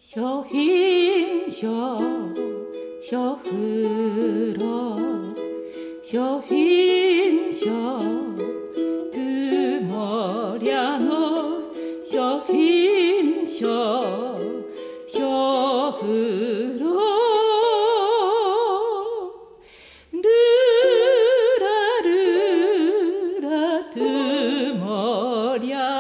小品小小風呂小品小tu moriano小品小小風呂ルラルラtu moriano